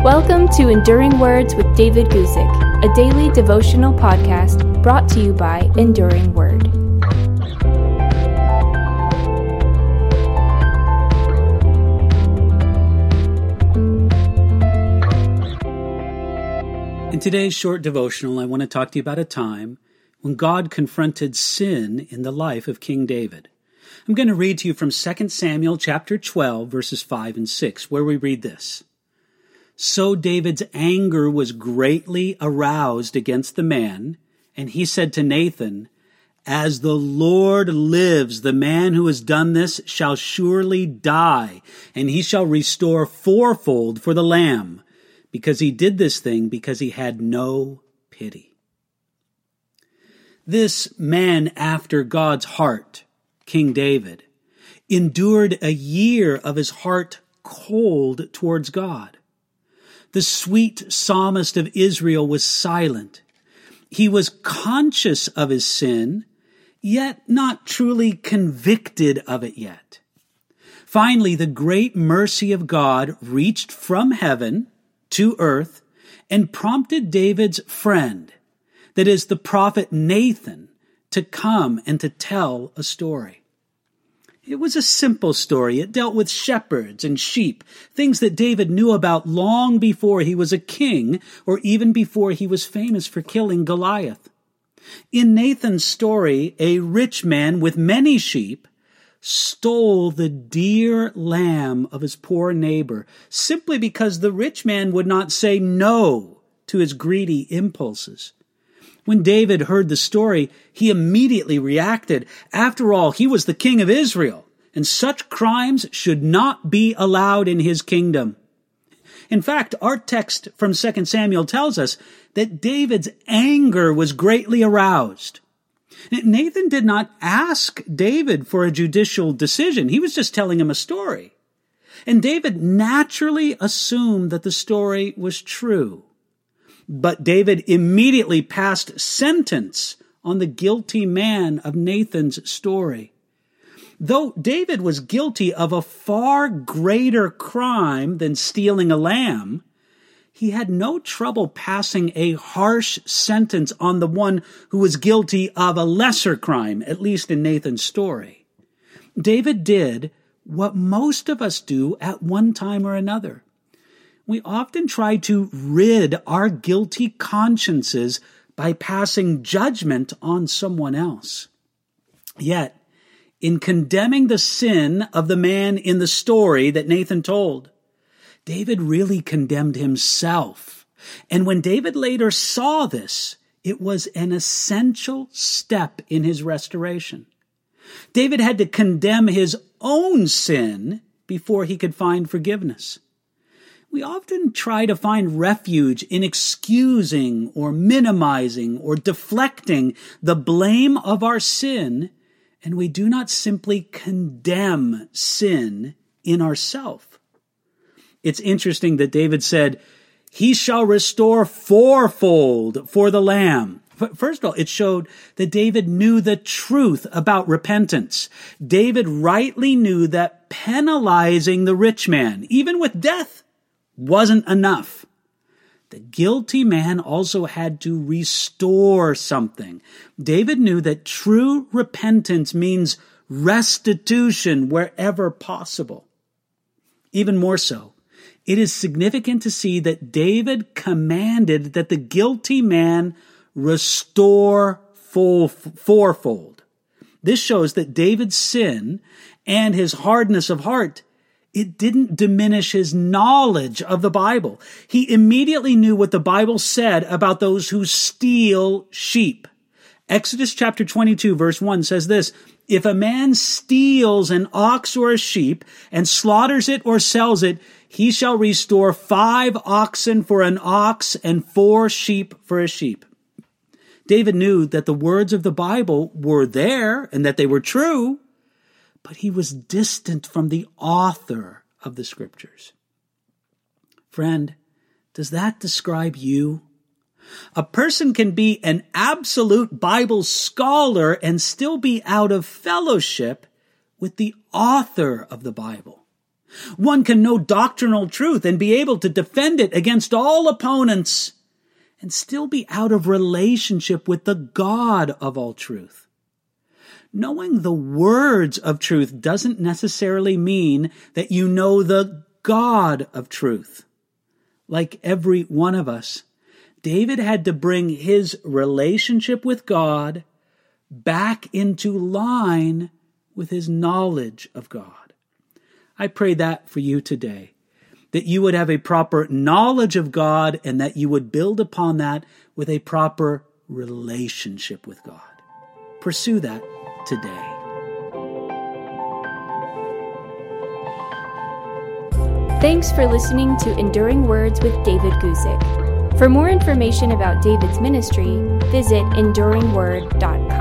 Welcome to Enduring Words with David Guzik, a daily devotional podcast brought to you by Enduring Word. In today's short devotional, I want to talk to you about a time when God confronted sin in the life of King David. I'm going to read to you from 2 Samuel chapter 12, verses 5 and 6, where we read this. So David's anger was greatly aroused against the man, and he said to Nathan, As the Lord lives, the man who has done this shall surely die, and he shall restore fourfold for the lamb, because he did this thing because he had no pity. This man after God's heart, King David, endured a year of his heart cold towards God. The sweet psalmist of Israel was silent. He was conscious of his sin, yet not truly convicted of it yet. Finally, the great mercy of God reached from heaven to earth and prompted David's friend, that is the prophet Nathan, to come and to tell a story. It was a simple story. It dealt with shepherds and sheep, things that David knew about long before he was a king or even before he was famous for killing Goliath. In Nathan's story, a rich man with many sheep stole the dear lamb of his poor neighbor simply because the rich man would not say no to his greedy impulses. When David heard the story, he immediately reacted. After all, he was the king of Israel, and such crimes should not be allowed in his kingdom. In fact, our text from 2 Samuel tells us that David's anger was greatly aroused. Nathan did not ask David for a judicial decision. He was just telling him a story. And David naturally assumed that the story was true. But David immediately passed sentence on the guilty man of Nathan's story. Though David was guilty of a far greater crime than stealing a lamb, he had no trouble passing a harsh sentence on the one who was guilty of a lesser crime, at least in Nathan's story. David did what most of us do at one time or another. We often try to rid our guilty consciences by passing judgment on someone else. Yet, in condemning the sin of the man in the story that Nathan told, David really condemned himself. And when David later saw this, it was an essential step in his restoration. David had to condemn his own sin before he could find forgiveness. We often try to find refuge in excusing or minimizing or deflecting the blame of our sin, and we do not simply condemn sin in ourselves. It's interesting that David said, he shall restore fourfold for the lamb. First of all, it showed that David knew the truth about repentance. David rightly knew that penalizing the rich man, even with death, wasn't enough. The guilty man also had to restore something. David knew that true repentance means restitution wherever possible. Even more so, it is significant to see that David commanded that the guilty man restore fourfold. This shows that David's sin and his hardness of heart, it didn't diminish his knowledge of the Bible. He immediately knew what the Bible said about those who steal sheep. Exodus chapter 22 verse 1 says this, If a man steals an ox or a sheep and slaughters it or sells it, he shall restore 5 oxen for an ox and 4 sheep for a sheep. David knew that the words of the Bible were there and that they were true, but he was distant from the author of the scriptures. Friend, does that describe you? A person can be an absolute Bible scholar and still be out of fellowship with the author of the Bible. One can know doctrinal truth and be able to defend it against all opponents and still be out of relationship with the God of all truth. Knowing the words of truth doesn't necessarily mean that you know the God of truth. Like every one of us, David had to bring his relationship with God back into line with his knowledge of God. I pray that for you today, that you would have a proper knowledge of God and that you would build upon that with a proper relationship with God. Pursue that today. Thanks for listening to Enduring Words with David Guzik. For more information about David's ministry, visit enduringword.com.